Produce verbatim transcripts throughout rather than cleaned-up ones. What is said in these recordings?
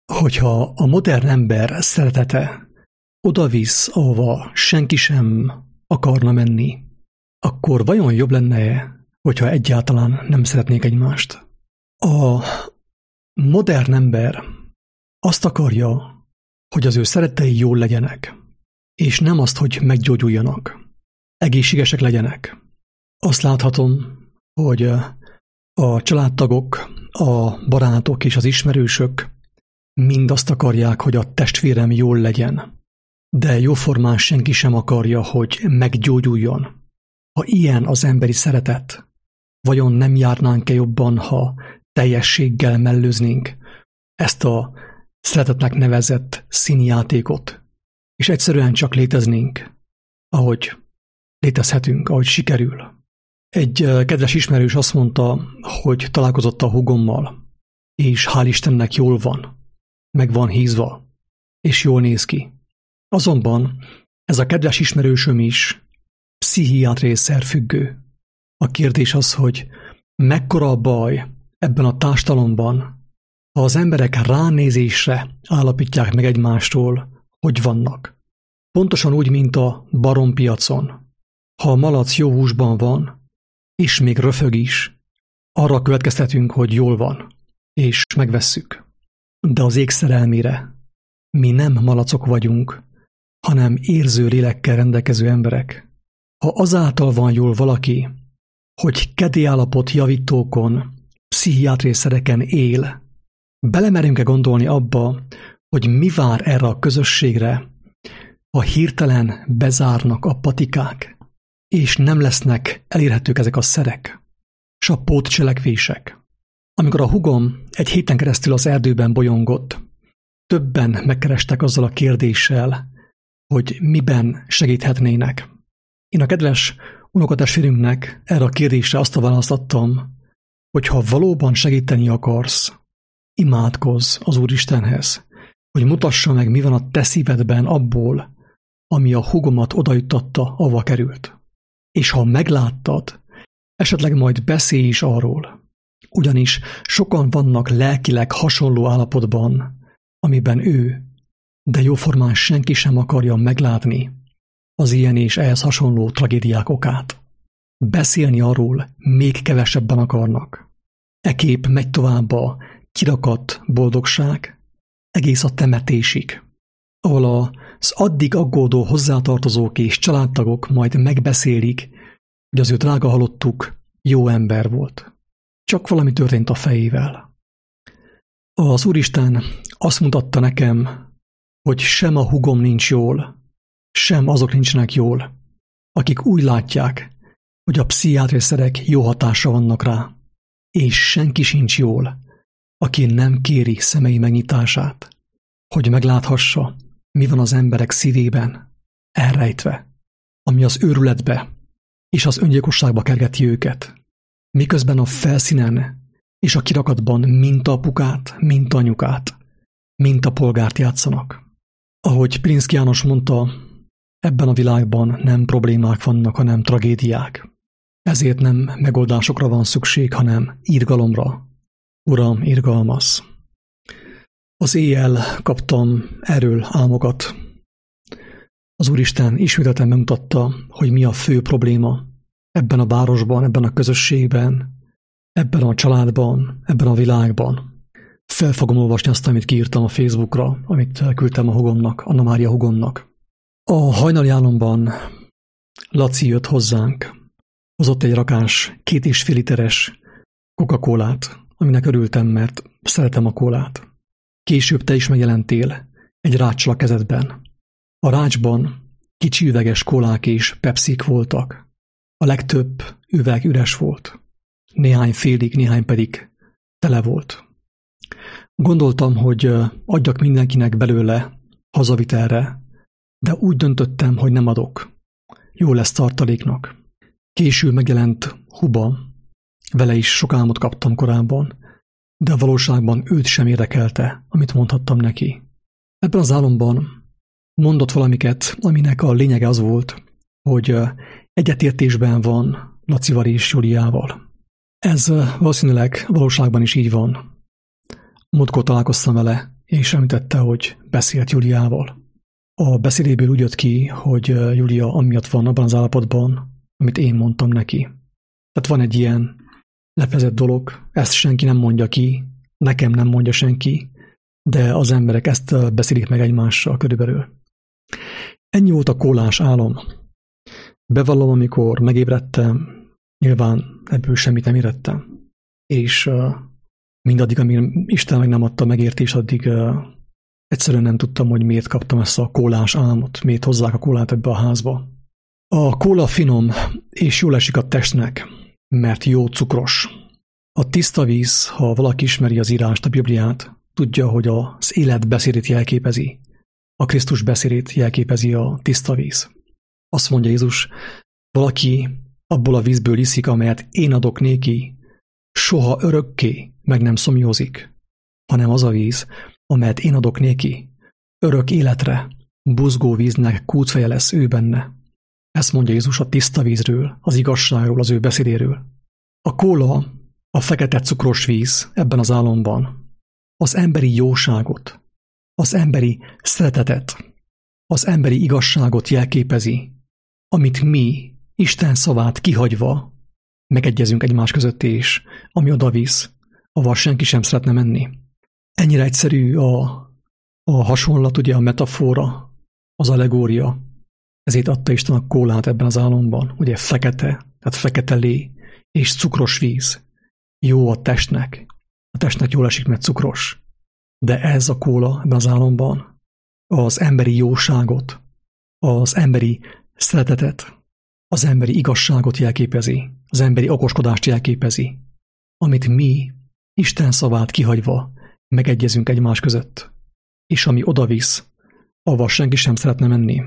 Hogyha a modern ember szeretete odavisz, ahova senki sem akarna menni, akkor vajon jobb lenne, hogyha egyáltalán nem szeretnék egymást? A modern ember azt akarja, hogy az ő szerettei jól legyenek, és nem azt, hogy meggyógyuljanak, egészségesek legyenek. Azt láthatom, hogy a családtagok, a barátok és az ismerősök mind azt akarják, hogy a testvérem jól legyen, de jóformán senki sem akarja, hogy meggyógyuljon. Ha ilyen az emberi szeretet, vajon nem járnánk-e jobban, ha teljességgel mellőznénk ezt a szeretetnek nevezett színjátékot, és egyszerűen csak léteznénk, ahogy létezhetünk, ahogy sikerül. Egy kedves ismerős azt mondta, hogy találkozott a húgommal, és hál' Istennek jól van, meg van hízva, és jól néz ki. Azonban ez a kedves ismerősöm is pszichiátriai szerfüggő. A kérdés az, hogy mekkora a baj ebben a társadalomban, ha az emberek ránézésre állapítják meg egymástól, hogy vannak. Pontosan úgy, mint a barompiacon. Ha a malac jó húsban van, és még röfög is, arra következtetünk, hogy jól van, és megvesszük. De az ég szerelmére mi nem malacok vagyunk, hanem érző lélekkel rendelkező emberek. Ha azáltal van jól valaki, hogy kedélyállapot javítókon, pszichiátriai szereken él, belemerünk-e gondolni abba, hogy mi vár erre a közösségre, ha hirtelen bezárnak a patikák, és nem lesznek elérhetők ezek a szerek, s a pótcselekvések. Amikor a húgom egy héten keresztül az erdőben bolyongott, többen megkerestek azzal a kérdéssel, hogy miben segíthetnének. Én a kedves unokatestvérünknek erre a kérdésre azt a választ adtam, hogy ha valóban segíteni akarsz, imádkozz az Úristenhez, hogy mutassa meg, mi van a te szívedben abból, ami a húgomat odajuttatta, ahova került. És ha megláttad, esetleg majd beszélj is arról, ugyanis sokan vannak lelkileg hasonló állapotban, amiben ő, de jóformán senki sem akarja meglátni az ilyen és ehhez hasonló tragédiák okát. Beszélni arról még kevesebben akarnak. E kép megy tovább a kirakadt boldogság egész a temetésig, ahol az addig aggódó hozzátartozók és családtagok majd megbeszélik, hogy az ő drága halottuk jó ember volt. Csak valami történt a fejével. Az Úristen azt mutatta nekem, hogy sem a húgom nincs jól, sem azok nincsenek jól, akik úgy látják, hogy a pszichiátriai szerek jó hatása vannak rá, és senki sincs jól, aki nem kéri szemei megnyitását, hogy megláthassa, mi van az emberek szívében, elrejtve, ami az őrületbe és az öngyilkosságba kergeti őket, miközben a felszínen és a kirakatban mint apukát, mint anyukát, mint a polgárt játszanak. Ahogy Pilinszky János mondta, ebben a világban nem problémák vannak, hanem tragédiák. Ezért nem megoldásokra van szükség, hanem irgalomra. Uram, irgalmaz! Az éjjel kaptam erről álmokat. Az Úristen ismételten megmutatta, hogy mi a fő probléma ebben a városban, ebben a közösségben, ebben a családban, ebben a világban. Fel fogom olvasni azt, amit kiírtam a Facebookra, amit küldtem a húgomnak, Anna Mária húgomnak. A hajnali álomban Laci jött hozzánk, hozott egy rakás, két és fél literes Coca-Colát, aminek örültem, mert szeretem a kólát. Később te is megjelentél egy ráccsal a kezedben. A rácsban kicsi üveges kólák és pepsik voltak. A legtöbb üveg üres volt. Néhány félig, néhány pedig tele volt. Gondoltam, hogy adjak mindenkinek belőle hazavitelre, de úgy döntöttem, hogy nem adok. Jó lesz tartaléknak. Később megjelent Huba, vele is sok álmot kaptam korábban, de a valóságban őt sem érdekelte, amit mondhattam neki. Ebben az álomban mondott valamiket, aminek a lényege az volt, hogy egyetértésben van Lacival és Juliával. Ez valószínűleg valóságban is így van. Múltkor találkoztam vele, és említette, hogy beszélt Júliával. A beszédéből úgy jött ki, hogy Júlia amiatt van abban az állapotban, amit én mondtam neki. Tehát van egy ilyen lefezett dolog, ezt senki nem mondja ki, nekem nem mondja senki, de az emberek ezt beszélik meg egymással körülbelül. Ennyi volt a kólás álom. Bevallom, amikor megébredtem, nyilván ebből semmit nem érettem. És uh, mindaddig, amíg Isten meg nem adta megértés, addig uh, egyszerűen nem tudtam, hogy miért kaptam ezt a kólás álmot, miért hozzák a kólát ebbe a házba. A kóla finom, és jól esik a testnek, mert jó cukros. A tiszta víz, ha valaki ismeri az írást, a Bibliát, tudja, hogy az élet beszédét jelképezi. A Krisztus beszédét jelképezi a tiszta víz. Azt mondja Jézus, valaki abból a vízből iszik, amelyet én adok néki, soha örökké meg nem szomjózik, hanem az a víz, amelyet én adok néki, örök életre, buzgó víznek kútfeje lesz ő benne. Ezt mondja Jézus a tiszta vízről, az igazságról, az ő beszédéről. A kóla, a fekete cukros víz ebben az álomban az emberi jóságot, az emberi szeretetet, az emberi igazságot jelképezi, amit mi, Isten szavát kihagyva, megegyezünk egymás között is, ami oda visz, ahol senki sem szeretne menni. Ennyire egyszerű a, a hasonlat, ugye a metafora, az allegória. Ezért adta Isten a kólát ebben az álomban, ugye fekete, tehát fekete lé és cukros víz. Jó a testnek. A testnek jól esik, mert cukros. De ez a kóla ebben az álomban az emberi jóságot, az emberi szeretetet, az emberi igazságot jelképezi, az emberi okoskodást jelképezi, amit mi, Isten szavát kihagyva, megegyezünk egymás között, és ami odavisz, ahova senki sem szeretne menni.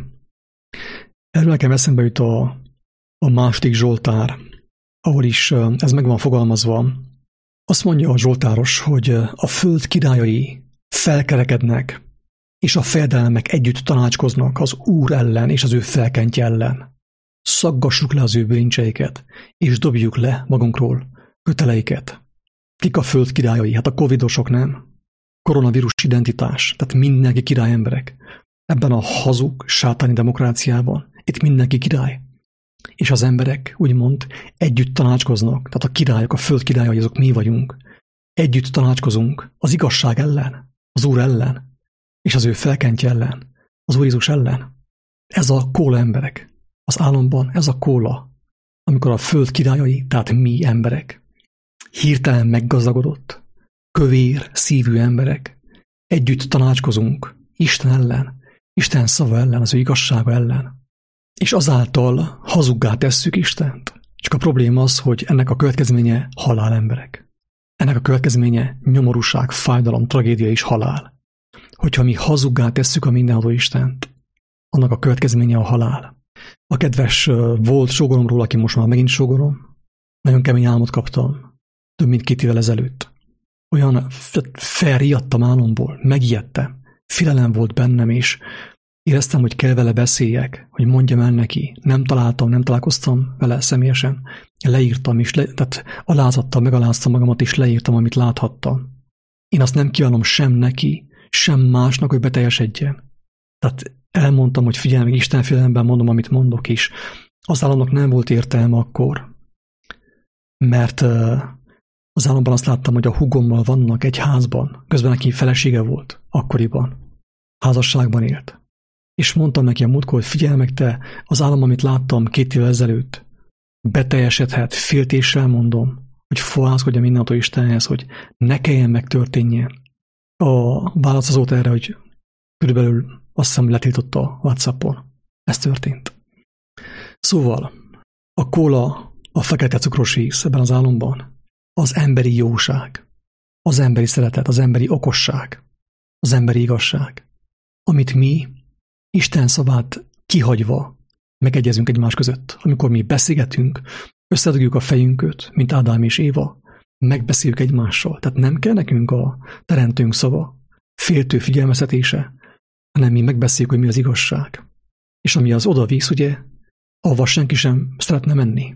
Erről nekem eszembe jut a, a második Zsoltár, ahol is ez meg van fogalmazva. Azt mondja a Zsoltáros, hogy a föld királyai felkerekednek, és a fejedelmek együtt tanácskoznak az Úr ellen és az ő felkentje ellen. Szaggassuk le az ő bilincseiket, és dobjuk le magunkról köteleiket. Kik a föld királyai? Hát a covidosok, nem? Koronavírus identitás, tehát mindenki király emberek. Ebben a hazug, sátáni demokráciában itt mindenki király. És az emberek, úgymond, együtt tanácskoznak, tehát a királyok, a föld királyai, azok mi vagyunk. Együtt tanácskozunk az igazság ellen, az Úr ellen, és az ő felkentje ellen, az Úr Jézus ellen. Ez a kóla emberek. Az álomban ez a kóla, amikor a föld királyai, tehát mi emberek, hirtelen meggazdagodott, kövér szívű emberek, együtt tanácskozunk Isten ellen, Isten szava ellen, az ő igazsága ellen, és azáltal hazuggá tesszük Istent. Csak a probléma az, hogy ennek a következménye halál emberek. Ennek a következménye nyomorúság, fájdalom, tragédia és halál. Hogyha mi hazuggá tesszük a mindenható Istent, annak a következménye a halál. A kedves volt sógoromról, aki most már megint sógorom, nagyon kemény álmot kaptam, több mint két évvel ezelőtt. Olyan felriadtam álomból, megijedtem, félelem volt bennem, és éreztem, hogy kell vele beszéljek, hogy mondjam el neki. Nem találtam, nem találkoztam vele személyesen. Leírtam, és le, tehát alázattal megaláztam magamat, és leírtam, amit láthattam. Én azt nem kívánom sem neki, sem másnak, hogy beteljesedjen. Tehát elmondtam, hogy figyelj meg, Isten félelemben mondom, amit mondok is. Az államnak nem volt értelme akkor, mert az államban azt láttam, hogy a húgommal vannak egy házban, közben neki felesége volt akkoriban, házasságban élt. És mondtam neki a múltkor, hogy figyelj meg te, az állam, amit láttam két évvel ezelőtt, beteljesedhet, féltéssel mondom, hogy fohászkodja mindenható Istenhez, hogy ne kelljen megtörténjen. A válasz az volt erre, hogy körülbelül azt hiszem letiltotta a WhatsAppon. Ez történt. Szóval a kóla, a fekete cukros víz ebben az álomban az emberi jóság, az emberi szeretet, az emberi okosság, az emberi igazság, amit mi Isten szavát kihagyva megegyezünk egymás között. Amikor mi beszélgetünk, összedugjuk a fejünket, mint Ádám és Éva, megbeszéljük egymással. Tehát nem kell nekünk a teremtőnk szava, féltő figyelmeztetése, hanem mi megbeszéljük, hogy mi az igazság. És ami az oda visz, ugye, ahova senki sem szeretne menni.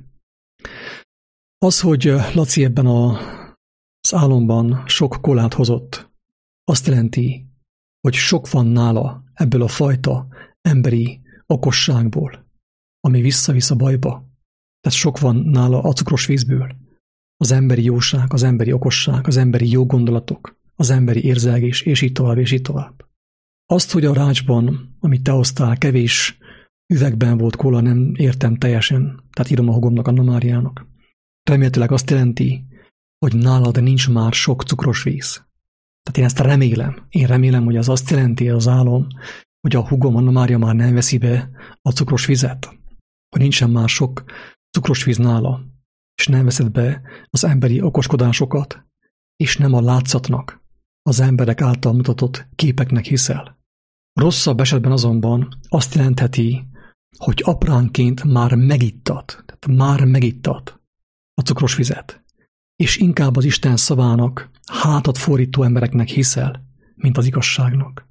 Az, hogy Laci ebben a, az álomban sok kólát hozott, azt jelenti, hogy sok van nála ebből a fajta emberi okosságból, ami visszavisz a bajba. Tehát sok van nála a cukros vízből. Az emberi jóság, az emberi okosság, az emberi jó gondolatok, az emberi érzelgés, és így tovább, és így tovább. Azt, hogy a rácsban, amit te hoztál, kevés üvegben volt kóla, nem értem teljesen, tehát írom a hugomnak, Anna Máriának. Remélhetőleg azt jelenti, hogy nálad nincs már sok cukros víz. Tehát én ezt remélem. Én remélem, hogy az azt jelenti az álom, hogy a hugom, Anna Mária már nem veszi be a cukros vizet, hogy nincsen már sok cukros víz nála, és nem veszed be az emberi okoskodásokat, és nem a látszatnak, az emberek által mutatott képeknek hiszel. Rosszabb esetben azonban azt jelentheti, hogy apránként már megittad, tehát már megittad a cukros vizet, és inkább az Isten szavának hátat fordító embereknek hiszel, mint az igazságnak.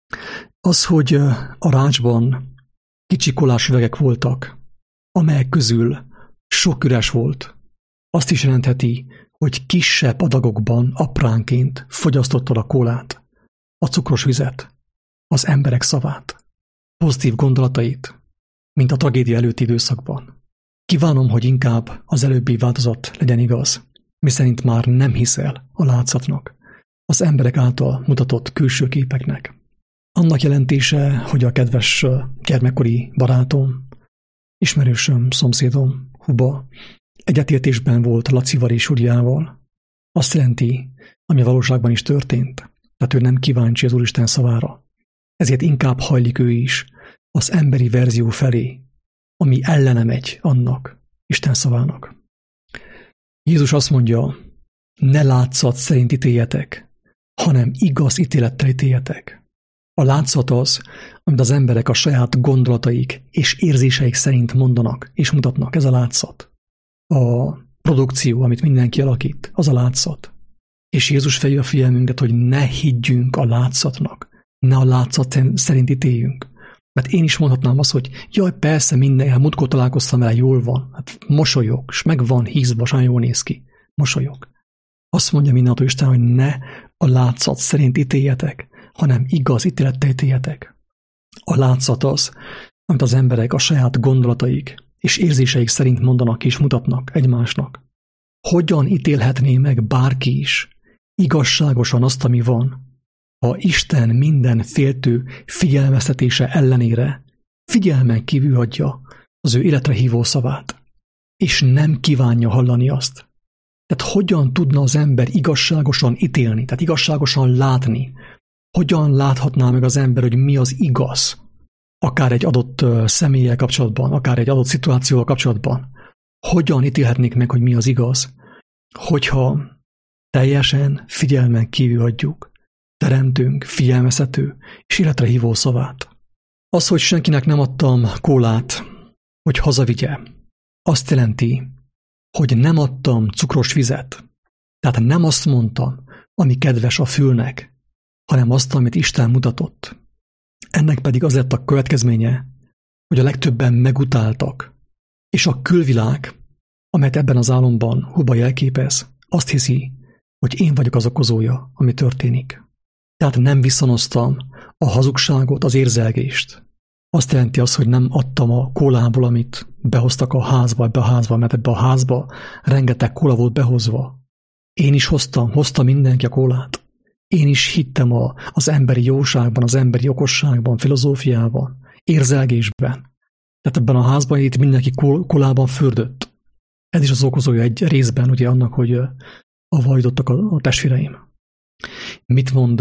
Az, hogy a rácsban kicsi kolás üvegek voltak, amelyek közül sok üres volt, azt is jelentheti, hogy kisebb adagokban apránként fogyasztottad a kólát, a cukros vizet, az emberek szavát, pozitív gondolatait, mint a tragédia előtti időszakban. Kívánom, hogy inkább az előbbi változat legyen igaz, miszerint már nem hiszel a látszatnak, az emberek által mutatott külső képeknek. Annak jelentése, hogy a kedves gyermekkori barátom, ismerősöm, szomszédom, Huba, egyetértésben volt Lacival és Uriával, azt jelenti, ami a valóságban is történt, tehát ő nem kíváncsi az Úristen szavára. Ezért inkább hajlik ő is az emberi verzió felé, ami ellene megy annak, Isten szavának. Jézus azt mondja, ne látszat szerint ítéljetek, hanem igaz ítélettel ítéljetek. A látszat az, amit az emberek a saját gondolataik és érzéseik szerint mondanak és mutatnak, ez a látszat. A produkció, amit mindenki alakít, az a látszat. És Jézus felhívja a figyelmünket, hogy ne higgyünk a látszatnak, ne a látszat szerint ítéljünk. Mert én is mondhatnám azt, hogy jaj, persze minden, hát múltkor találkoztam vele, jól van, hát mosolyog, és meg van hízva, olyan jól néz ki, mosolyog. Azt mondja mindentől Isten, hogy ne a látszat szerint ítéljetek, hanem igaz ítélettel ítéljetek. A látszat az, amit az emberek a saját gondolataik és érzéseik szerint mondanak és mutatnak egymásnak. Hogyan ítélhetné meg bárki is igazságosan azt, ami van, ha Isten minden féltő figyelmeztetése ellenére figyelmen kívül hagyja az ő életre hívó szavát, és nem kívánja hallani azt? Tehát hogyan tudna az ember igazságosan ítélni, tehát igazságosan látni? Hogyan láthatná meg az ember, hogy mi az igaz? Akár egy adott személlyel kapcsolatban, akár egy adott szituációval kapcsolatban. Hogyan ítélhetnék meg, hogy mi az igaz? Hogyha teljesen figyelmen kívül hagyjuk teremtőnk figyelmeztető és életre hívó szavát. Az, hogy senkinek nem adtam kólát, hogy hazavigye, azt jelenti, hogy nem adtam cukros vizet. Tehát nem azt mondtam, ami kedves a fülnek, hanem azt, amit Isten mutatott. Ennek pedig az lett a következménye, hogy a legtöbben megutáltak, és a külvilág, amelyet ebben az álomban Huba jelképez, azt hiszi, hogy én vagyok az okozója, ami történik. Tehát nem viszonoztam a hazugságot, az érzelgést. Azt jelenti az, hogy nem adtam a kólából, amit behoztak a házba, ebbe a házba, mert ebbe a házba rengeteg kóla volt behozva. Én is hoztam, hozta mindenki a kólát. Én is hittem a, az emberi jóságban, az emberi okosságban, filozófiában, érzelgésben. Tehát ebben a házban itt mindenki kólában fürdött. Ez is az okozója egy részben ugye annak, hogy a vajdottak a, a testvéreim. Mit mond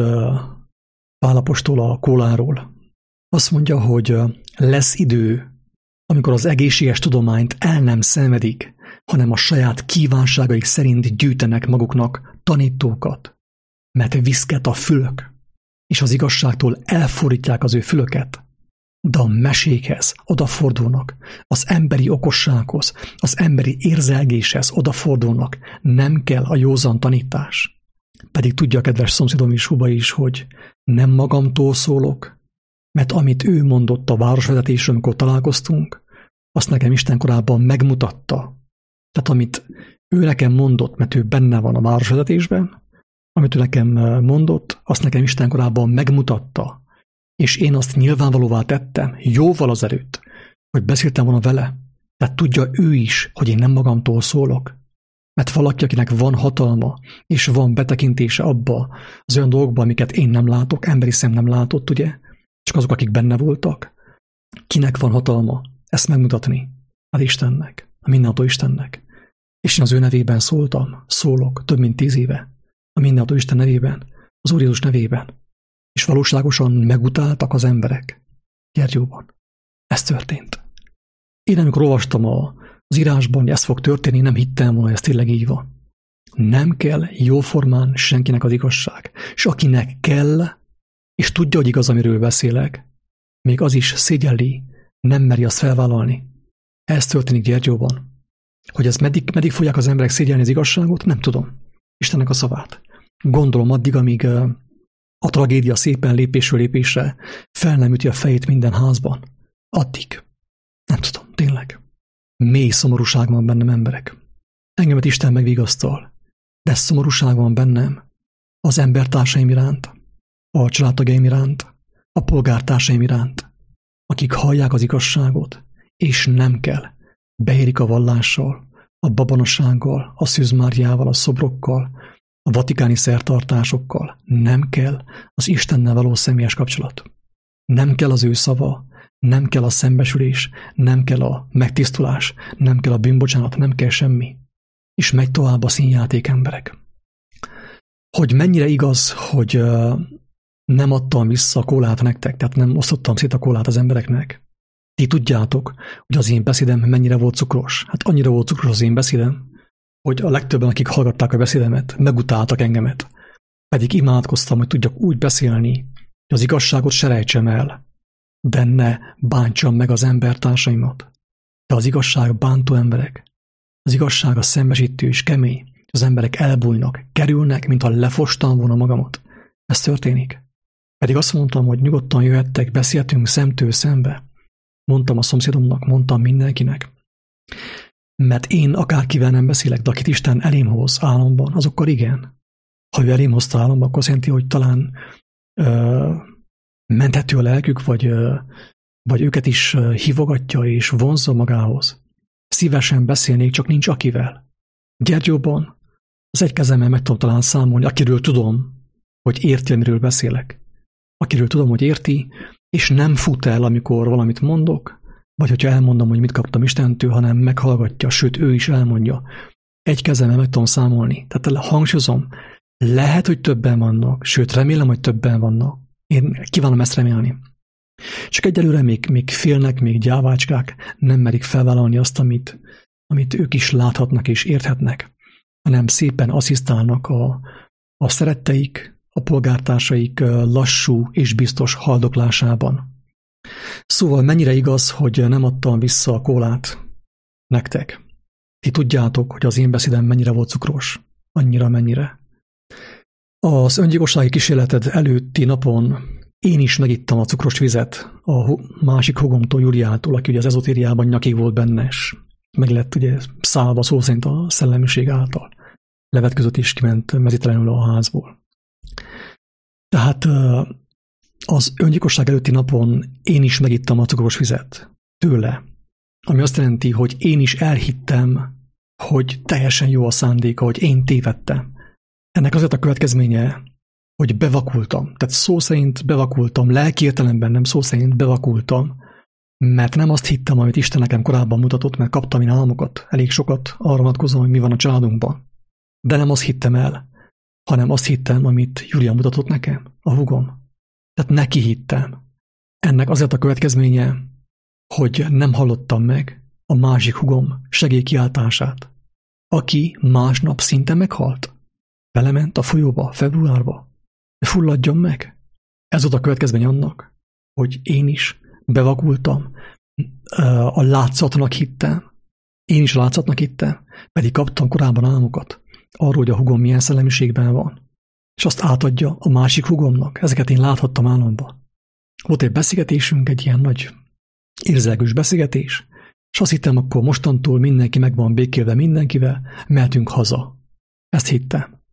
Pál apostol a kóláról? Azt mondja, hogy lesz idő, amikor az egészséges tudományt el nem szenvedik, hanem a saját kívánságaik szerint gyűjtenek maguknak tanítókat, mert viszket a fülök, és az igazságtól elfordítják az ő fülöket, de a mesékhez odafordulnak, az emberi okossághoz, az emberi érzelgéshez odafordulnak, nem kell a józan tanítás. Pedig tudja a kedves szomszédom is, Huba is, hogy nem magamtól szólok, mert amit ő mondott a városvezetésről, amikor találkoztunk, azt nekem Isten korábban megmutatta. Tehát amit ő nekem mondott, mert ő benne van a városvezetésben, amit ő nekem mondott, azt nekem Isten korábban megmutatta, és én azt nyilvánvalóvá tettem, jóval azelőtt, hogy beszéltem volna vele. Tehát tudja ő is, hogy én nem magamtól szólok. Mert valaki, akinek van hatalma, és van betekintése abba az olyan dolgokba, amiket én nem látok, emberi szem nem látott, ugye? Csak azok, akik benne voltak. Kinek van hatalma ezt megmutatni? Az Istennek, a mindenható Istennek. És én az ő nevében szóltam, szólok több mint tíz éve. A mindenható Isten nevében, az Úr Jézus nevében. És valóságosan megutáltak az emberek. Gyergyóban. Ez történt. Én amikor olvastam a, az írásban, hogy ez fog történni, nem hittem volna, hogy ez tényleg így van. Nem kell jóformán senkinek az igazság. És akinek kell, és tudja, hogy igaz, amiről beszélek, még az is szégyelli, nem meri azt felvállalni. Ez történik Gyergyóban. Hogy ez meddig, meddig fogják az emberek szégyelni az igazságot, nem tudom. Istennek a szavát. Gondolom addig, amíg a tragédia szépen lépésről lépésre fel nem üti a fejét minden házban. Addig. Nem tudom, tényleg. Mély szomorúság van bennem, emberek. Engemet Isten megvigasztal, de szomorúság van bennem az embertársaim iránt, a családtagjaim iránt, a polgártársaim iránt, akik hallják az igazságot, és nem kell. Beérik a vallással, a babonasággal, a szűzmárjával, a szobrokkal, a vatikáni szertartásokkal. Nem kell az Istennel való személyes kapcsolat. Nem kell az ő szava, nem kell a szembesülés, nem kell a megtisztulás, nem kell a bűnbocsánat, nem kell semmi. És megy tovább a színjáték, emberek. Hogy mennyire igaz, hogy uh, nem adtam vissza a kólát nektek, tehát nem osztottam szét a kólát az embereknek. Ti tudjátok, hogy az én beszédem mennyire volt cukros. Hát annyira volt cukros az én beszédem, hogy a legtöbben, akik hallgatták a beszédemet, megutáltak engemet. Pedig imádkoztam, hogy tudjak úgy beszélni, hogy az igazságot se rejtsem el, de ne bántsam meg az embertársaimat. De az igazság bántó emberek. Az igazság a szembesítő és kemény. Az emberek elbújnak, kerülnek, mintha lefostam volna magamat. Ez történik. Pedig azt mondtam, hogy nyugodtan jöhettek, beszéltünk szemtől szembe. Mondtam a szomszédomnak, mondtam mindenkinek. Mert én akárkivel nem beszélek, de akit Isten elém hoz álomban, azokkal igen. Ha ő elém hozta álomba, akkor azt jelenti, hogy talán ö, menthető a lelkük, vagy, ö, vagy őket is ö, hívogatja és vonzza magához. Szívesen beszélnék, csak nincs akivel. Gyergyóban az egy kezemmel meg tudom talán számolni, akiről tudom, hogy érti, amiről beszélek. Akiről tudom, hogy érti, és nem fut el, amikor valamit mondok, vagy hogyha elmondom, hogy mit kaptam Istentől, hanem meghallgatja, sőt, ő is elmondja. Egy kezemmel meg tudom számolni. Tehát hangsúlyozom, lehet, hogy többen vannak, sőt, remélem, hogy többen vannak. Én kívánom ezt remélni. Csak egyelőre még, még félnek, még gyávácskák, nem merik felvállalni azt, amit, amit ők is láthatnak és érthetnek, hanem szépen asszisztálnak a, a szeretteik, a polgártársaik lassú és biztos haldoklásában. Szóval mennyire igaz, hogy nem adtam vissza a kólát nektek. Ti tudjátok, hogy az én beszédem mennyire volt cukros. Annyira, mennyire. Az öngyilkossági kísérleted előtti napon én is megittam a cukros vizet a másik hugomtól, Júliától, aki ugye az ezotériában nyakig volt benne, és meg lett ugye szállva szó szerint a szellemiség által. Levetközött is kiment mezítelenül a házból. Tehát az öngyilkosság előtti napon én is megittam a cukros vizet tőle, ami azt jelenti, hogy én is elhittem, hogy teljesen jó a szándéka, hogy én tévedtem. Ennek azért a következménye, hogy bevakultam. Tehát szó szerint bevakultam, lelki értelemben nem szó szerint bevakultam, mert nem azt hittem, amit Isten nekem korábban mutatott, mert kaptam én álmokat, elég sokat arra vonatkozóan, hogy mi van a családunkban. De nem azt hittem el, hanem azt hittem, amit Júlia mutatott nekem, a húgom. Tehát neki hittem. Ennek azért a következménye, hogy nem hallottam meg a másik húgom segélykiáltását, aki másnap szinte meghalt. Belement a folyóba, februárba. Fulladjon meg. Ez volt a következménye annak, hogy én is bevakultam, a látszatnak hittem. Én is a látszatnak hittem, pedig kaptam korábban álmokat arról, hogy a húgom milyen szellemiségben van. És azt átadja a másik húgomnak. Ezeket én láthattam álomban. Volt egy beszélgetésünk, egy ilyen nagy érzelgős beszélgetés, és azt hittem, akkor mostantól mindenki meg van békélve mindenkivel, mehetünk haza. Ezt hittem.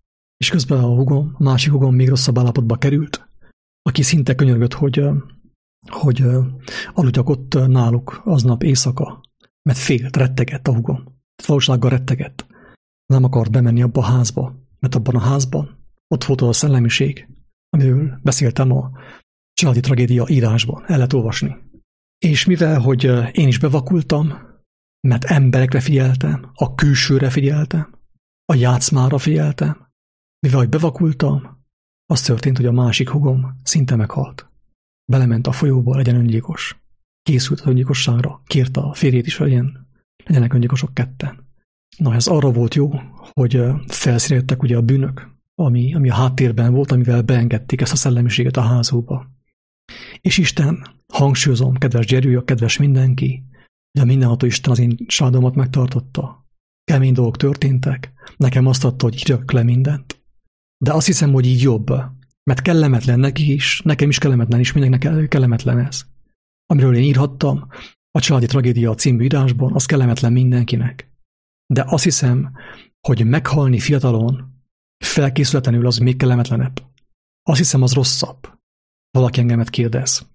És közben a hugom, a másik hugom még rosszabb állapotba került, aki szinte könyörgött, hogy, hogy aludjak ott náluk aznap éjszaka, mert félt, rettegett a hugom. Valósággal rettegett. Nem akart bemenni abba a házba, mert abban a házban ott volt az a szellemiség, amiről beszéltem a családi tragédia írásban, el lehet olvasni. És mivel, hogy én is bevakultam, mert emberekre figyeltem, a külsőre figyeltem, a játszmára figyeltem, mivel, hogy bevakultam, az történt, hogy a másik hugom szinte meghalt. Belement a folyóba, legyen öngyilkos. Készült az öngyilkosságra, kérte a férjét is, hogy legyen, legyenek öngyilkosok ketten. Na, ez arra volt jó, hogy felszínre jöttek ugye a bűnök, ami, ami a háttérben volt, amivel beengedték ezt a szellemiséget a házukba. És Isten, hangsúlyozom, kedves gyerűjök, kedves mindenki, hogy a mindenható Isten az én családomat megtartotta. Kemény dolgok történtek, nekem azt adta, hogy írjak le mindent. De azt hiszem, hogy így jobb, mert kellemetlen neki is, nekem is kellemetlen, és mindenkinek kellemetlen ez. Amiről én írhattam, a Családi Tragédia című írásban, az kellemetlen mindenkinek. De azt hiszem, hogy meghalni fiatalon, felkészületlenül az még kellemetlenebb. Azt hiszem, az rosszabb. Valaki engemet kérdez.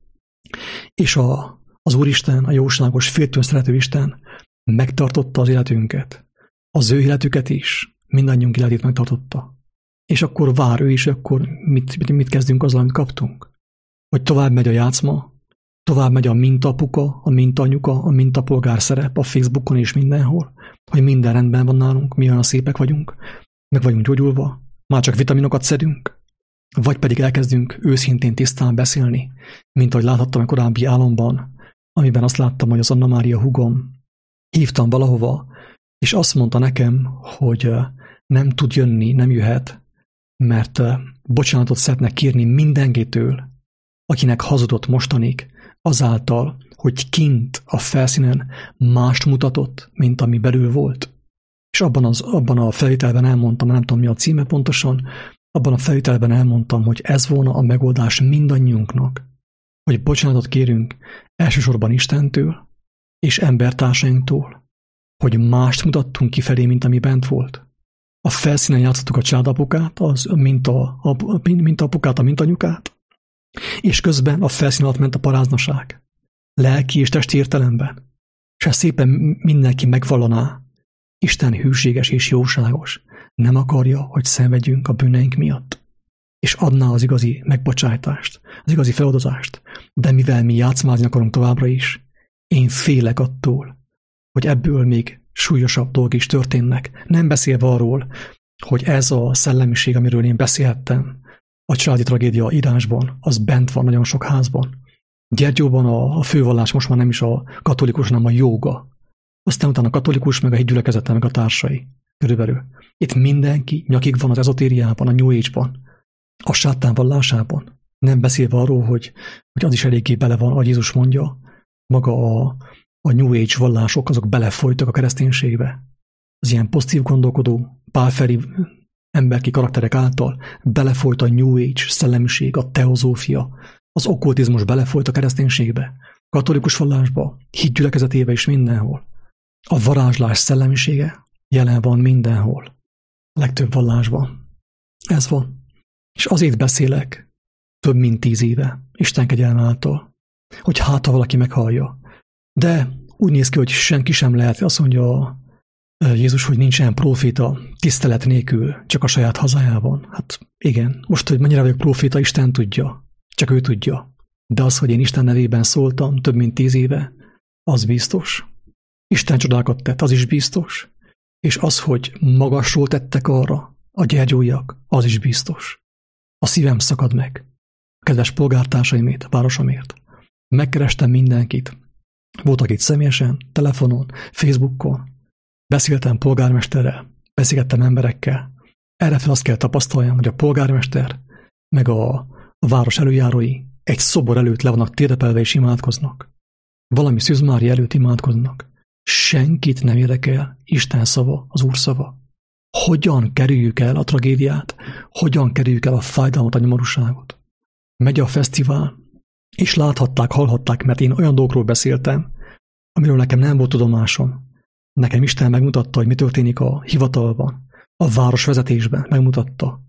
És a, az Úristen, a jóságos, féltőn szerető Isten megtartotta az életünket. Az ő életüket is, mindannyiunk életét megtartotta. És akkor vár ő is, akkor mit, mit, mit kezdünk azzal, amit kaptunk? Hogy tovább megy a játszma, tovább megy a mintapuka, a mintanyuka, a mintapolgár szerep a Facebookon és mindenhol, hogy minden rendben van nálunk, mi olyan szépek vagyunk, meg vagyunk gyógyulva, már csak vitaminokat szedünk, vagy pedig elkezdünk őszintén tisztán beszélni, mint ahogy láthattam a korábbi álomban, amiben azt láttam, hogy az Anna Mária hugom hívtam valahova, és azt mondta nekem, hogy nem tud jönni, nem jöhet, mert bocsánatot szeretne kérni mindenkitől, akinek hazudott mostanig, azáltal, hogy kint a felszínen mást mutatott, mint ami belül volt. És abban, az, abban a felvételben elmondtam, nem tudom mi a címe pontosan, abban a felvételben elmondtam, hogy ez volna a megoldás mindannyiunknak, hogy bocsánatot kérünk elsősorban Istentől és embertársainktól, hogy mást mutattunk kifelé, mint ami bent volt. A felszínen játszottuk a családapukát, az mint a, a, mint a apukát, a mintanyukát, és közben a felszín alatt ment a paráznaság. Lelki és testi értelemben. És ezt szépen mindenki megvallaná. Isten hűséges és jóságos. Nem akarja, hogy szenvedjünk a bűneink miatt. És adná az igazi megbocsájtást, az igazi feloldozást. De mivel mi játszmázni akarunk továbbra is, én félek attól, hogy ebből még súlyosabb dolgok is történnek. Nem beszélve arról, hogy ez a szellemiség, amiről én beszélhettem, a Családi Tragédia írásban, az bent van nagyon sok házban. Gyergyóban a, a fővallás most már nem is a katolikus, hanem a jóga. Aztán utána a katolikus, meg a hídgyülekezete, meg a társai. Körülbelül. Itt mindenki nyakig van az ezotériában, a New Age-ban, a sátán vallásában. Nem beszélve arról, hogy, hogy az is eléggé bele van, ahogy Jézus mondja, maga a, a New Age vallások, azok belefolytak a kereszténységbe. Az ilyen pozitív gondolkodó, pálferi emberki karakterek által belefolyt a New Age szellemiség, a teozófia, az okkultizmus belefolyt a kereszténységbe, katolikus vallásba, hídgyülekezetébe is mindenhol. A varázslás szellemisége jelen van mindenhol. A legtöbb vallásban. Ez van. És azért beszélek több mint tíz éve, Isten kegyelme által, hogy hát, ha valaki meghallja. De úgy néz ki, hogy senki sem lehet, azt mondja Jézus, hogy nincsen proféta tisztelet nélkül, csak a saját hazájában. Hát igen, most, hogy mennyire vagyok proféta, Isten tudja. Csak ő tudja. De az, hogy én Isten nevében szóltam több mint tíz éve, az biztos. Isten csodákat tett, az is biztos. És az, hogy magasról tettek arra a gyergyóiak, az is biztos. A szívem szakad meg. A kedves polgártársaimért, a városomért. Megkerestem mindenkit. Voltak itt személyesen, telefonon, Facebookon. Beszéltem polgármesterrel, beszélgettem emberekkel. Erre fel azt kell tapasztaljam, hogy a polgármester meg a, a város előjárói egy szobor előtt le vannak térdepelve és imádkoznak. Valami szűzmári előtt imádkoznak. Senkit nem érdekel Isten szava, az Úr szava. Hogyan kerüljük el a tragédiát? Hogyan kerüljük el a fájdalmat, a nyomorúságot? Megy a fesztivál, és láthatták, hallhatták, mert én olyan dolgokról beszéltem, amiről nekem nem volt tudomásom. Nekem Isten megmutatta, hogy mi történik a hivatalban, a városvezetésben, megmutatta.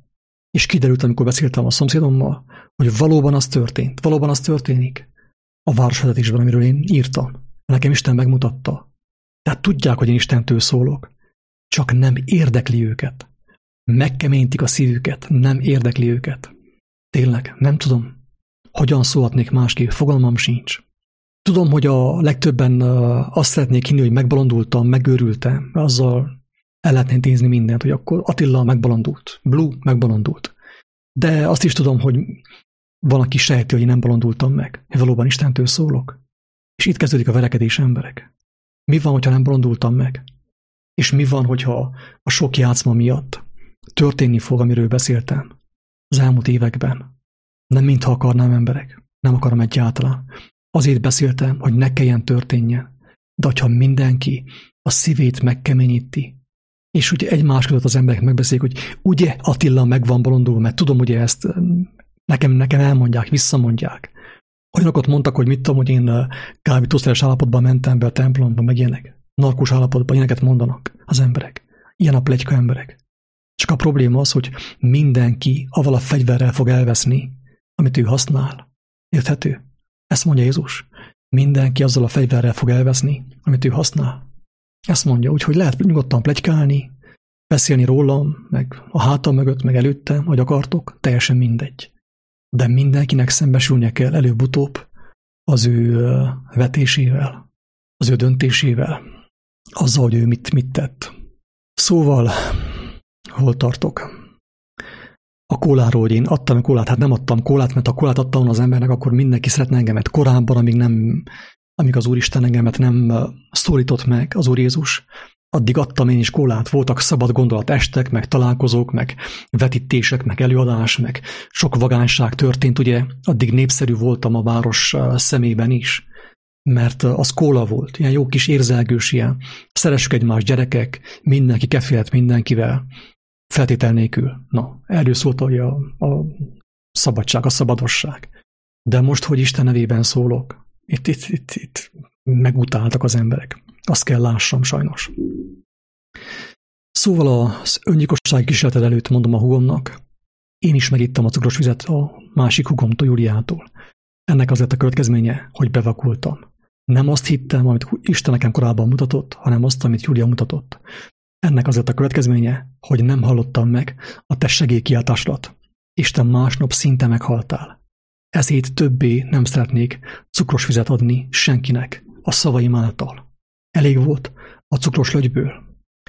És kiderült, amikor beszéltem a szomszédommal, hogy valóban az történt, valóban az történik a városvezetésben, amiről én írtam. Nekem Isten megmutatta. Tehát tudják, hogy én Istentől szólok. Csak nem érdekli őket. Megkeményítik a szívüket, nem érdekli őket. Tényleg, nem tudom, hogyan szólhatnék másképp, fogalmam sincs. Tudom, hogy a legtöbben azt szeretnék hinni, hogy megbolondultam, megőrültem, azzal el lehetne intézni mindent, hogy akkor Attila megbolondult, Blue megbolondult. De azt is tudom, hogy van, aki sejti, hogy én nem bolondultam meg, hogy valóban Istentől szólok. És itt kezdődik a verekedés, emberek. Mi van, hogyha nem bolondultam meg? És mi van, hogyha a sok játszma miatt történni fog, amiről beszéltem az elmúlt években? Nem mintha akarnám, emberek. Nem akarom egyáltalán. Azért beszéltem, hogy ne kelljen történjen. De hogyha mindenki a szívét megkeményíti, és ugye egymás között az emberek megbeszélik, hogy ugye Attila meg van bolondulva, mert tudom, ugye ezt nekem, nekem elmondják, visszamondják. Olyanokat mondtak, hogy mit tudom, hogy én kábítószeres állapotban mentem be a templomba, meg ilyenek. Narkós állapotban ilyeneket mondanak az emberek. Ilyen a pletyka emberek. Csak a probléma az, hogy mindenki avval a fegyverrel fog elveszni, amit ő használ. Érthető? Ezt mondja Jézus. Mindenki azzal a fegyverrel fog elveszni, amit ő használ. Ezt mondja, úgyhogy lehet nyugodtan pletykálni, beszélni rólam, meg a hátam mögött, meg előttem, hogy akartok, teljesen mindegy. De mindenkinek szembesülnie kell előbb-utóbb az ő vetésével, az ő döntésével, azzal, hogy ő mit, mit tett. Szóval, hol tartok? A kóláról, hogy én adtam a kólát, hát nem adtam kólát, mert ha kólát adtam az embernek, akkor mindenki szeretne engemet korábban, amíg, nem, amíg az Úristen engemet nem szólított meg, az Úr Jézus. Addig adtam én is kólát, voltak szabad gondolat estek, meg találkozók, meg vetítések, meg előadás, meg sok vagányság történt, ugye, addig népszerű voltam a város szemében is, mert az kóla volt, ilyen jó kis érzelgős, ilyen szeressük egymás gyerekek, mindenki kefélt mindenkivel, feltétel nélkül. Na, erről szólt a, a szabadság, a szabadosság. De most, hogy Isten nevében szólok, itt, itt, itt, itt megutáltak az emberek. Azt kell lássam, sajnos. Szóval az öngyilkossági kísérleted előtt mondom a hugomnak, én is megittem a cukros vizet a másik hugomtól, Júliától. Ennek az lett a következménye, hogy bevakultam. Nem azt hittem, amit Isten nekem korábban mutatott, hanem azt, amit Júlia mutatott. Ennek az lett a következménye, hogy nem hallottam meg a te segélykiáltásodat. Isten másnap szinte meghaltál. Ezért többé nem szeretnék cukros vizet adni senkinek a szavaim által. Elég volt a cukros lögyből.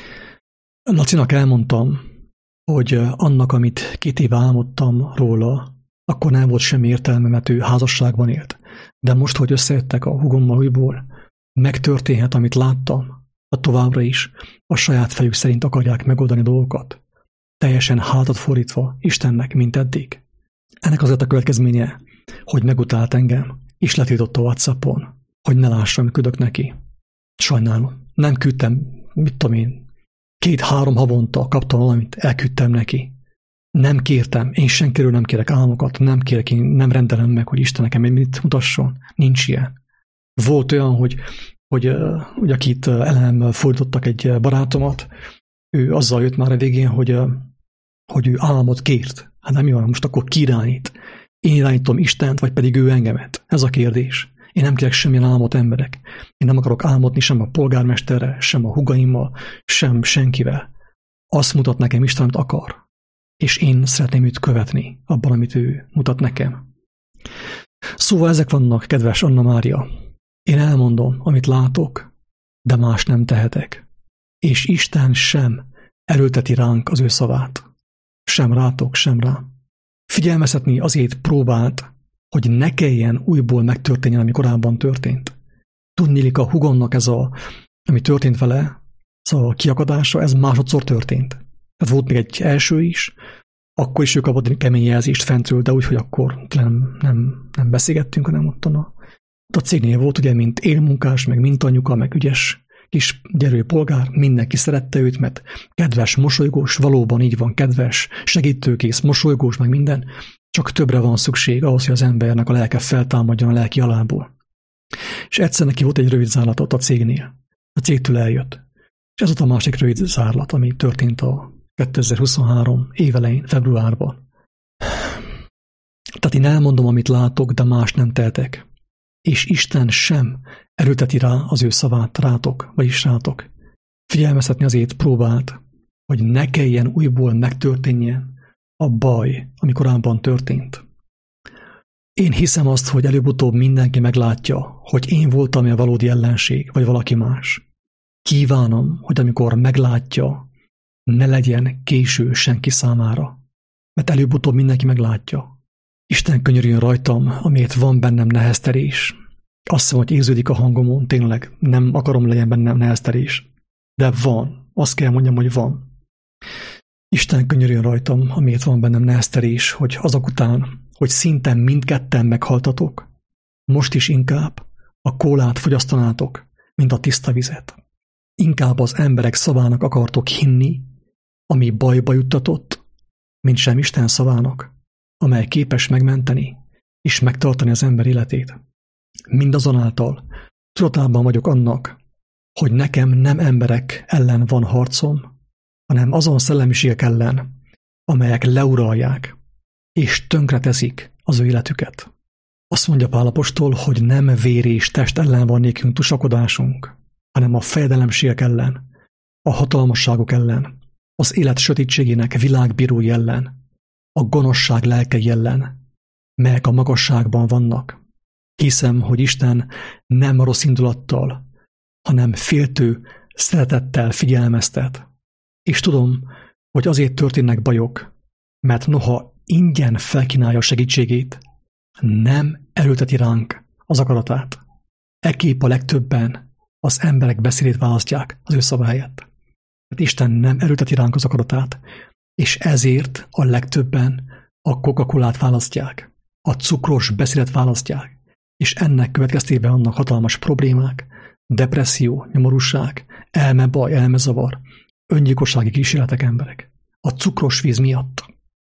Lacinak elmondtam, hogy annak, amit két éve álmodtam róla, akkor nem volt semmi értelme, mert ő házasságban élt. De most, hogy összejöttek a hugommal újból, megtörténhet, amit láttam, a továbbra is a saját fejük szerint akarják megoldani dolgokat, teljesen hátat fordítva Istennek, mint eddig. Ennek az lett a következménye, hogy megutált engem, és letiltott a WhatsAppon, hogy ne lássam, hogy küldök neki. Sajnálom, nem küldtem, mit tudom én, két-három havonta kaptam valamit, elküldtem neki. Nem kértem, én senkiről nem kérek álmokat, nem kérek, én nem rendelem meg, hogy Isten nekem mit mutasson. Nincs ilyen. Volt olyan, hogy, hogy, hogy akit elem fordítottak egy barátomat, ő azzal jött már a végén, hogy, hogy ő álmot kért. Hát nem jó, most akkor ki irányít? Én irányítom Istent, vagy pedig ő engemet? Ez a kérdés. Én nem kérek semmilyen álmot, emberek. Én nem akarok álmodni sem a polgármesterrel, sem a hugaimmal, sem senkivel. Azt mutat nekem Isten, amit akar. És én szeretném őt követni abban, amit ő mutat nekem. Szóval ezek vannak, kedves Anna Mária. Én elmondom, amit látok, de más nem tehetek. És Isten sem erőlteti ránk az ő szavát. Sem rátok, sem rá. Figyelmeztetni azért próbált, hogy ne kelljen újból megtörténjen, ami korábban történt. Tudniillik a hugomnak ez a, ami történt vele, ez a kiakadása, ez másodszor történt. Tehát volt még egy első is, akkor is ő kapott kemény jelzést fentről, de úgy, hogy akkor nem, nem, nem beszélgettünk, hanem ott a, a cégnél volt, ugye, mint élmunkás, meg mintanyuka, meg ügyes kis gyerő polgár, mindenki szerette őt, mert kedves, mosolygós, valóban így van, kedves, segítőkész, mosolygós, meg minden, csak többre van szükség ahhoz, hogy az embernek a lelke feltámadjon a lelki alából. És egyszer neki volt egy rövid zárlat ott a cégnél. A cégtől eljött. És ez ott a másik rövid zárlat, ami történt a kétezer-huszonhárom évelején, februárban. Tehát én elmondom, amit látok, de más nem tehetek. És Isten sem erőlteti rá az ő szavát rátok, vagyis rátok. Figyelmeztetni azért próbált, hogy ne kelljen újból megtörténjen a baj, ami korábban történt. Én hiszem azt, hogy előbb-utóbb mindenki meglátja, hogy én voltam a valódi ellenség, vagy valaki más. Kívánom, hogy amikor meglátja, ne legyen késő senki számára, mert előbb-utóbb mindenki meglátja. Isten könyörüljön rajtam, amiért van bennem nehezterés. Azt hiszem, hogy érződik a hangomon, tényleg nem akarom legyen bennem nehezterés. De van, azt kell mondjam, hogy van. Isten könyörüljön rajtam, amiért van bennem nehezterés, hogy azok után, hogy szinte mindketten meghaltatok, most is inkább a kólát fogyasztanátok, mint a tiszta vizet. Inkább az emberek szavának akartok hinni, ami bajba juttatott, mint sem Isten szavának, amely képes megmenteni és megtartani az ember életét. Mindazonáltal tudatában vagyok annak, hogy nekem nem emberek ellen van harcom, hanem azon szellemiségek ellen, amelyek leuralják és tönkreteszik az ő életüket. Azt mondja Pál apostol, hogy nem vér és test ellen van nékünk tusakodásunk, hanem a fejedelemségek ellen, a hatalmasságok ellen, az élet sötétségének világbírói ellen, a gonoszság lelkei ellen, melyek a magasságban vannak. Hiszem, hogy Isten nem rossz indulattal, hanem féltő szeretettel figyelmeztet. És tudom, hogy azért történnek bajok, mert noha ingyen felkínálja segítségét, nem erőlteti ránk az akaratát. Ekképp a legtöbben az emberek beszédét választják az ő szava helyett. Mert Isten nem erőlteti ránk az akaratát, és ezért a legtöbben a Coca-Colát választják, a cukros beszédet választják, és ennek következtében vannak hatalmas problémák, depresszió, nyomorúság, elmebaj, elmezavar, öngyilkossági kísérletek emberek. A cukros víz miatt.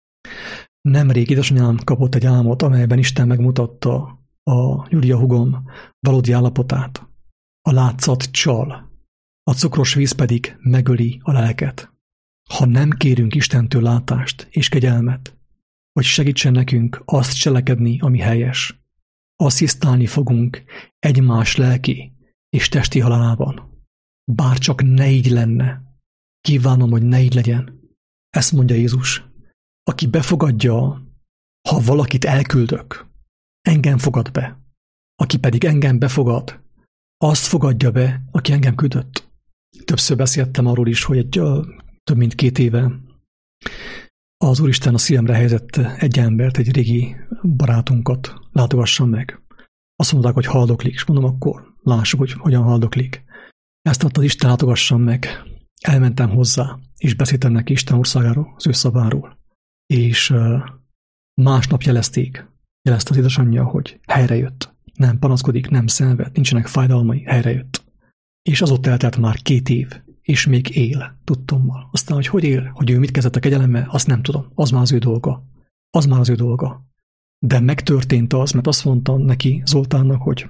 Nemrég édesanyám kapott egy álmot, amelyben Isten megmutatta a Júlia húgom valódi állapotát. A látszat csal, a cukros víz pedig megöli a lelket. Ha nem kérünk Istentől látást és kegyelmet, hogy segítsen nekünk azt cselekedni, ami helyes, asszisztálni fogunk egymás lelki és testi halálában. Bár csak ne így lenne. Kívánom, hogy ne így legyen. Ezt mondja Jézus. Aki befogadja, ha valakit elküldök, engem fogad be. Aki pedig engem befogad, azt fogadja be, aki engem küldött. Többször beszéltem arról is, hogy egy uh, több mint két éve az Úristen a szívemre helyezett egy embert, egy régi barátunkat látogassam meg. Azt mondták, hogy haldoklik, és mondom, akkor lássuk, hogy hogyan haldoklik. Ezt adta, az Isten látogassam meg. Elmentem hozzá, és beszéltem neki Isten országáról, az ő szaváról. És uh, másnap jelezték, jelezte az édesanyja, hogy helyrejött. Nem panaszkodik, nem szenved, nincsenek fájdalmai, helyrejött. És azóta eltelt már két év, és még él, tudtommal. Aztán, hogy hogy él, hogy ő mit kezdett a kegyelemmel, azt nem tudom. Az már az ő dolga. Az már az ő dolga. De megtörtént az, mert azt mondtam neki, Zoltánnak, hogy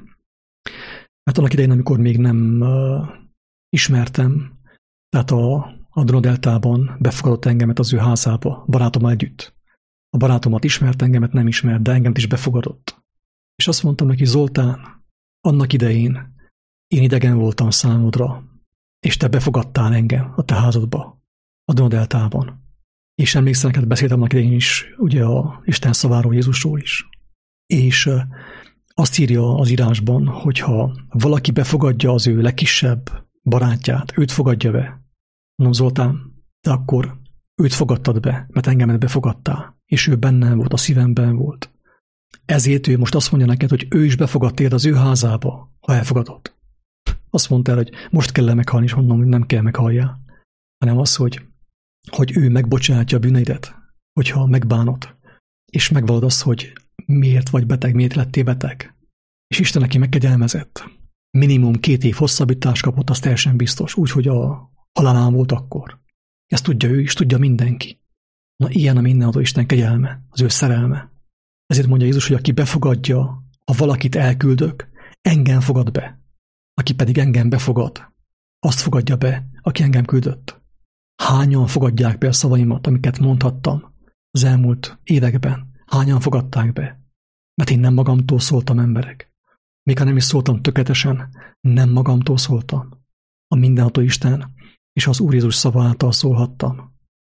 mert annak idején, amikor még nem uh, ismertem, tehát a, a Duna-deltában befogadott engemet az ő házába, barátommal együtt. A barátomat ismert, engemet nem ismert, de engemet is befogadott. És azt mondtam neki, Zoltán, annak idején én idegen voltam számodra, és te befogadtál engem a te házadba, a Duna-deltában. És emlékszel, neked beszéltem annak idején is, ugye a Isten szaváról, Jézusról is. És azt írja az írásban, hogyha valaki befogadja az ő legkisebb barátját, őt fogadja be. Mondom, Zoltán, te akkor őt fogadtad be, mert engemet befogadtál, és ő bennem volt, a szívemben volt. Ezért ő most azt mondja neked, hogy ő is befogad téged az ő házába, ha elfogadod. Azt mondta el, hogy most kell meghalni, és mondom, hogy nem kell meghalljál, hanem az, hogy, hogy ő megbocsátja a bűneidet, hogyha megbánod, és megvallod azt, hogy miért vagy beteg, miért lettél beteg. És Isten neki megkegyelmezett. Minimum két év hosszabbítást kapott, az teljesen biztos, úgyhogy a halálán volt akkor. Ezt tudja ő is, tudja mindenki. Na ilyen a mindenható Isten kegyelme, az ő szerelme. Ezért mondja Jézus, hogy aki befogadja, ha valakit elküldök, engem fogad be. Aki pedig engem befogad, azt fogadja be, aki engem küldött. Hányan fogadják be a szavaimat, amiket mondhattam az elmúlt években? Hányan fogadták be? Mert én nem magamtól szóltam, emberek. Még ha nem is szóltam tökéletesen, nem magamtól szóltam. A mindenható Isten és az Úr Jézus szava által szólhattam.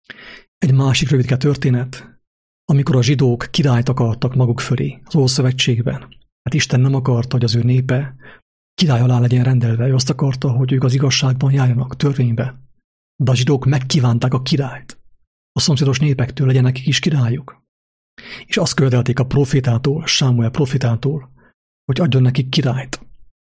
Egy másik rövidke történet, amikor a zsidók királyt akartak maguk fölé az Ószövetségben. Hát Isten nem akarta, hogy az ő népe király alá legyen rendelve, ő azt akarta, hogy ők az igazságban járjanak, törvénybe. De a zsidók megkívánták a királyt. A szomszédos népektől legyen nekik is királyuk. És azt követelték a profétától, Sámuel profétától, hogy adjon nekik királyt.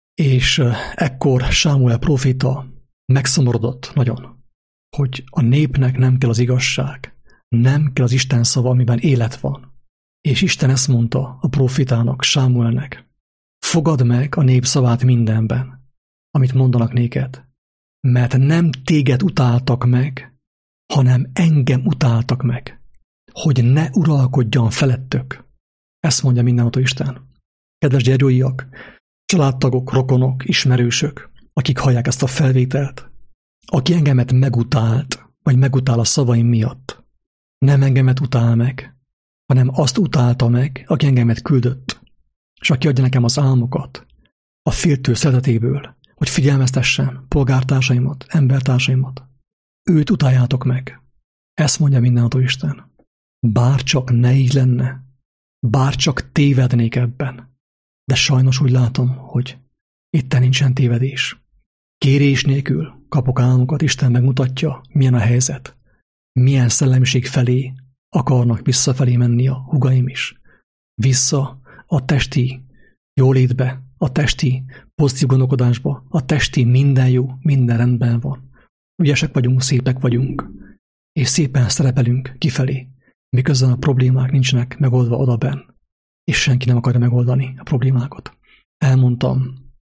És ekkor Sámuel proféta megszomorodott nagyon, hogy a népnek nem kell az igazság, nem kell az Isten szava, amiben élet van. És Isten ezt mondta a profétának, Sámuelnek: fogadd meg a nép szavát mindenben, amit mondanak néked, mert nem téged utáltak meg, hanem engem utáltak meg, hogy ne uralkodjan felettök. Ezt mondja mindenható Isten. Kedves gyergyóiak, családtagok, rokonok, ismerősök, akik hallják ezt a felvételt, aki engemet megutált, vagy megutál a szavaim miatt, nem engemet utál meg, hanem azt utálta meg, aki engemet küldött, és aki adja nekem az álmokat, a féltő szeretetéből, hogy figyelmeztessem polgártársaimat, embertársaimat. Őt utáljátok meg. Ezt mondja mindenható Isten. Bárcsak ne így lenne, bárcsak tévednék ebben, de sajnos úgy látom, hogy itten nincsen tévedés. Kérés nélkül kapok álmokat, Isten megmutatja, milyen a helyzet, milyen szellemiség felé akarnak visszafelé menni a húgaim is. Vissza a testi jólétbe, a testi pozitív gondolkodásba, a testi minden jó, minden rendben van. Ügyesek vagyunk, szépek vagyunk, és szépen szerepelünk kifelé, miközben a problémák nincsenek megoldva odabenn, és senki nem akarja megoldani a problémákat. Elmondtam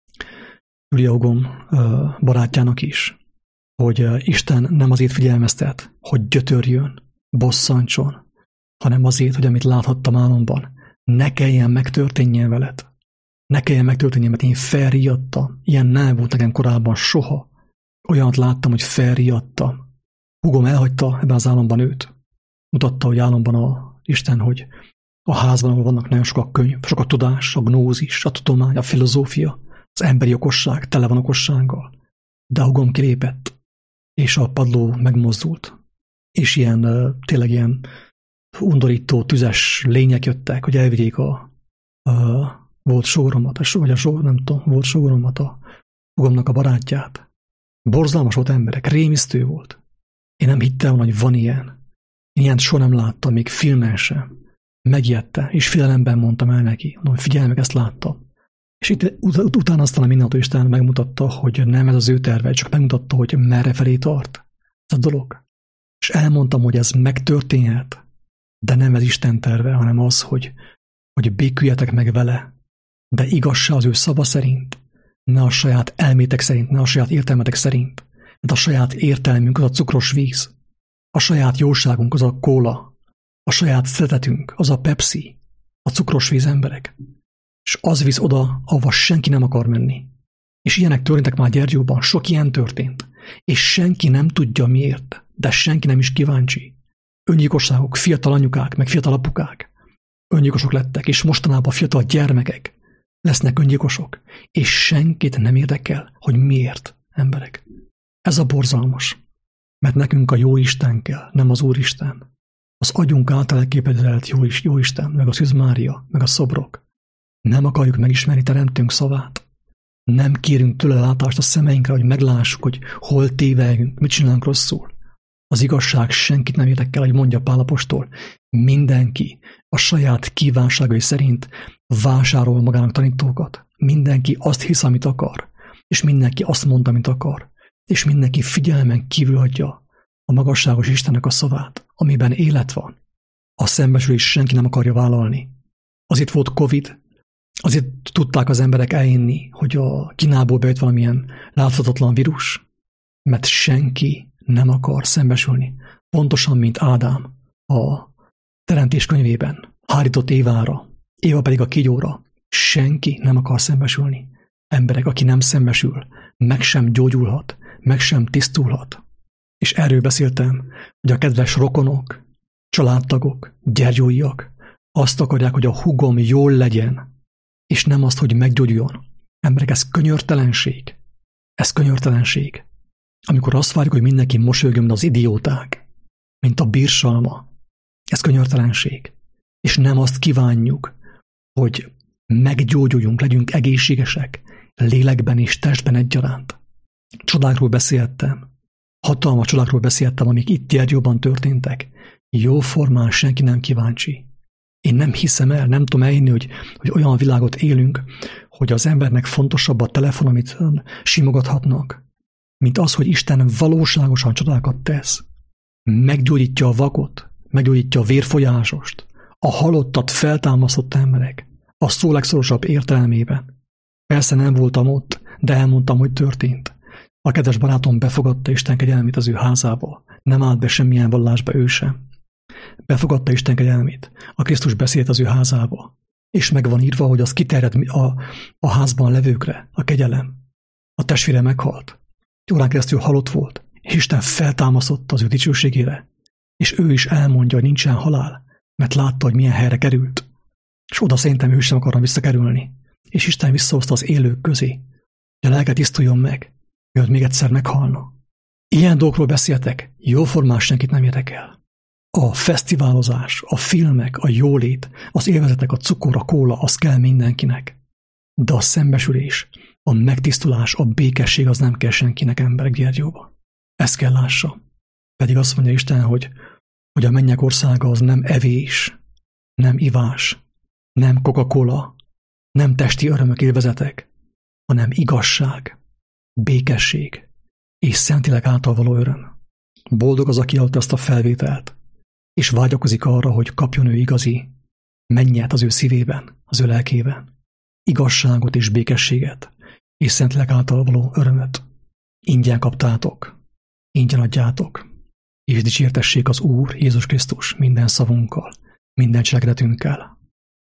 Julia húgom barátjának is, hogy Isten nem azért figyelmeztet, hogy gyötörjön, bosszantson, hanem azért, hogy amit láthattam álomban, ne kelljen megtörténjen veled. Ne kelljen megtörténjen, mert én felriadtam. Ilyen nem volt nekem korábban soha. Olyant láttam, hogy felriadtam. Húgom elhagyta ebben az álomban őt. Mutatta, hogy álomban a Isten, hogy a házban, ahol vannak nagyon sok a könyv, sok a tudás, a gnózis, a tudomány, a filozófia, az emberi okosság, tele van okossággal. De húgom kilépett, és a padló megmozdult. És ilyen, tényleg ilyen undorító, tüzes lények jöttek, hogy elvigyék a, a volt sógoromat, vagy a sógor, nem tudom, volt sógoromat, a húgomnak a barátját. Borzalmas volt emberek, rémisztő volt. Én nem hittem, hogy van ilyen. Én ilyent soha nem láttam, még filmen sem. Megijedte, és félelemben mondtam el neki. Mondom, figyelj meg, ezt láttam. És itt ut- ut- utána aztán a mindenható Isten megmutatta, hogy nem ez az ő terve, csak megmutatta, hogy merre felé tart ez a dolog. És elmondtam, hogy ez megtörténhet, de nem ez Isten terve, hanem az, hogy, hogy béküljetek meg vele, de igazság az ő szava szerint, ne a saját elmétek szerint, ne a saját értelmetek szerint, mert a saját értelmünk az a cukros víz, a saját jóságunk az a kóla, a saját szeretetünk az a Pepsi, a cukros víz emberek. És az visz oda, ahova senki nem akar menni. És ilyenek történtek már Gyergyóban, sok ilyen történt. És senki nem tudja miért, de senki nem is kíváncsi. Öngyilkosságok, fiatal anyukák, meg fiatal apukák öngyilkosok lettek, és mostanában fiatal gyermekek lesznek öngyilkosok, és senkit nem érdekel, hogy miért, emberek. Ez a borzalmas. Mert nekünk a jó Isten kell, nem az Úristen. Az agyunk által elképzelhet jó, jó Isten, meg a Szűz Mária, meg a szobrok. Nem akarjuk megismerni Teremtőnk szavát. Nem kérünk tőle látást a szemeinkre, hogy meglássuk, hogy hol tévegünk, mit csinálunk rosszul. Az igazság senkit nem érdekel, hogy mondja Pál apostol. Mindenki a saját kívánságai szerint vásárol magának tanítókat. Mindenki azt hisz, amit akar, és mindenki azt mond, amit akar, és mindenki figyelmen kívül hagyja a magasságos Istennek a szavát, amiben élet van. A szembesülés senki nem akarja vállalni. Azért volt Covid, azért tudták az emberek elinni, hogy a Kínából bejött valamilyen láthatatlan vírus, mert senki nem akar szembesülni. Pontosan, mint Ádám a Teremtés könyvében hárított Évára, Éva pedig a kígyóra. Senki nem akar szembesülni. Emberek, aki nem szembesül, meg sem gyógyulhat, meg sem tisztulhat. És erről beszéltem, hogy a kedves rokonok, családtagok, gyergyóiak azt akarják, hogy a húgom jól legyen, és nem azt, hogy meggyógyuljon. Emberek, ez könyörtelenség. Ez könyörtelenség. Amikor azt várjuk, hogy mindenki mosolygjon, mint az idióták, mint a bírsalma, ez könyörtelenség. És nem azt kívánjuk, hogy meggyógyuljunk, legyünk egészségesek, lélekben és testben egyaránt. Csodákról beszéltem. Hatalmas csodákról beszéltem, amik itt Gyergyóban történtek. Jóformán senki nem kíváncsi. Én nem hiszem el, nem tudom elhinni, hogy, hogy olyan világot élünk, hogy az embernek fontosabb a telefon, amit simogathatnak, mint az, hogy Isten valóságosan csodákat tesz. Meggyógyítja a vakot, meggyógyítja a vérfolyásost, a halottat feltámasztott emberek, a szó legszorosabb értelmében. Persze nem voltam ott, de elmondtam, hogy történt. A kedves barátom befogadta Isten kegyelmét az ő házába, nem állt be semmilyen vallásba ő sem. Befogadta Isten kegyelmét, a Krisztus beszélt az ő házába, és meg van írva, hogy az kiterjed a, a házban levőkre, a kegyelem. A testvére meghalt, órán keresztül halott volt, és Isten feltámasztotta az ő dicsőségére, és ő is elmondja, hogy nincsen halál, mert látta, hogy milyen helyre került. És oda szerintem ő sem akarna visszakerülni. És Isten visszahozta az élők közé, hogy a lelke tisztuljon meg, mielőtt még egyszer meghalna. Ilyen dolgokról beszéltek, jóformán senkit nem érdekel. A fesztiválozás, a filmek, a jólét, az élvezetek, a cukor, a kóla, az kell mindenkinek. De a szembesülés, a megtisztulás, a békesség az nem kell senkinek, emberek Gyergyóba. Ezt kell lássa. Pedig azt mondja Isten, hogy, hogy a mennyek országa az nem evés, nem ivás, nem Coca-Cola, nem testi örömök, élvezetek, hanem igazság, békesség és szentileg által való öröm. Boldog az, aki adta ezt a felvételt, és vágyakozik arra, hogy kapjon ő igazi mennyet az ő szívében, az ő lelkében, igazságot és békességet, és szentileg által való örömöt. Ingyen kaptátok, ingyen adjátok, és dicsértessék az Úr Jézus Krisztus minden szavunkkal, minden cselekedetünkkel.